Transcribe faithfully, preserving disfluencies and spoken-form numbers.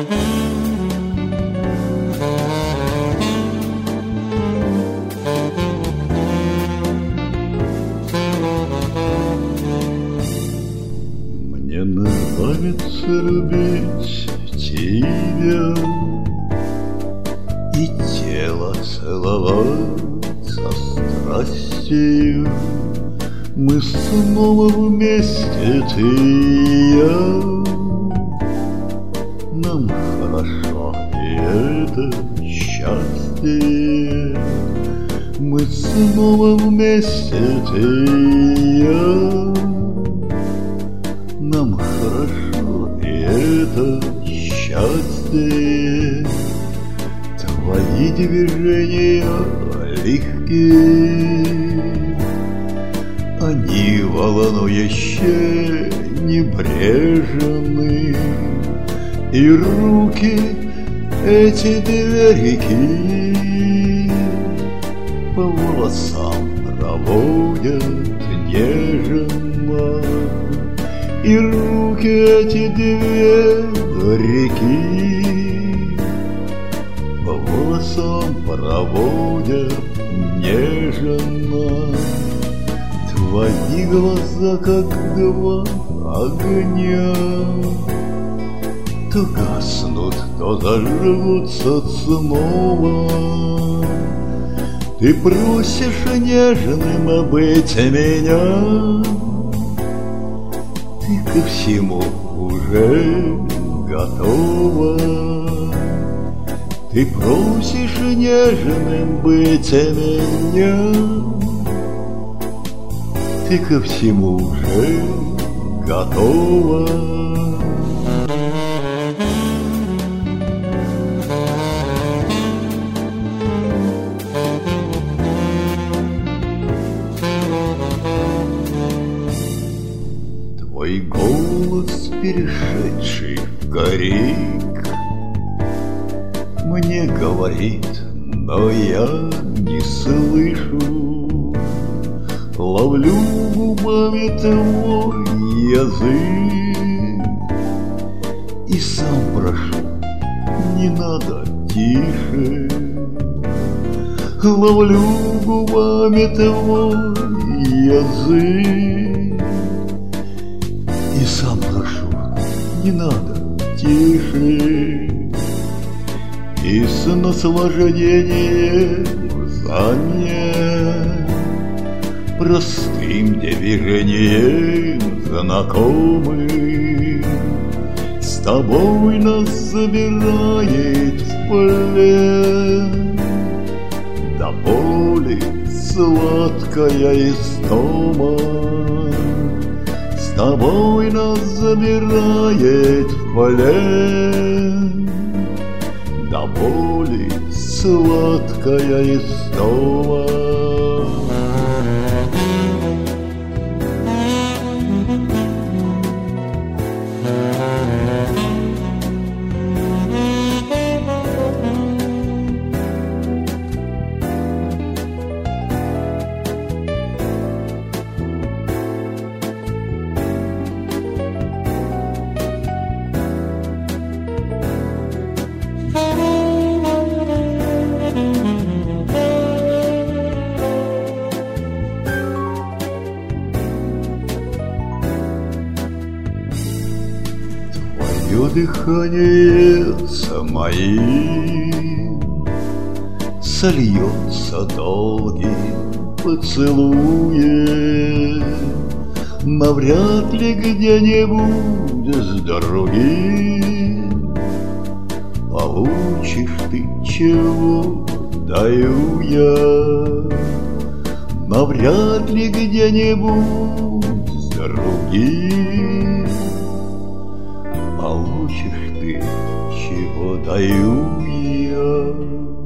Мне нравится любить тебя и тело целовать со страстью. Мы снова вместе, ты и я. Нам хорошо, и это счастье. Мы снова вместе, ты и я. Нам хорошо, и это счастье. Твои движения легкие, они волнующе небрежны, и руки эти две реки по волосам проводят нежно, и руки эти две реки по волосам проводят нежно. Твои глаза, как два огня, то гаснут, то зажгутся снова. Ты просишь нежным быть меня, ты ко всему уже готова. Ты просишь нежным быть меня, ты ко всему уже готова. Твой голос, перешедший в крик, мне говорит, но я не слышу. Ловлю губами твой язык и сам прошу, не надо тише. Ловлю губами твой язык и сам прошу, не надо тише. И с наслаждением замер простым движением знакомый с тобой нас забирает в плен. До боли сладкая истома с тобой нас забирает в плен. До боли сладкая истома. Твое дыхание с моим сольется долгим поцелуем, но вряд ли где-нибудь с другим получишь ты, чего даю я. Но вряд ли где-нибудь с другим получишь ты, чего даю я.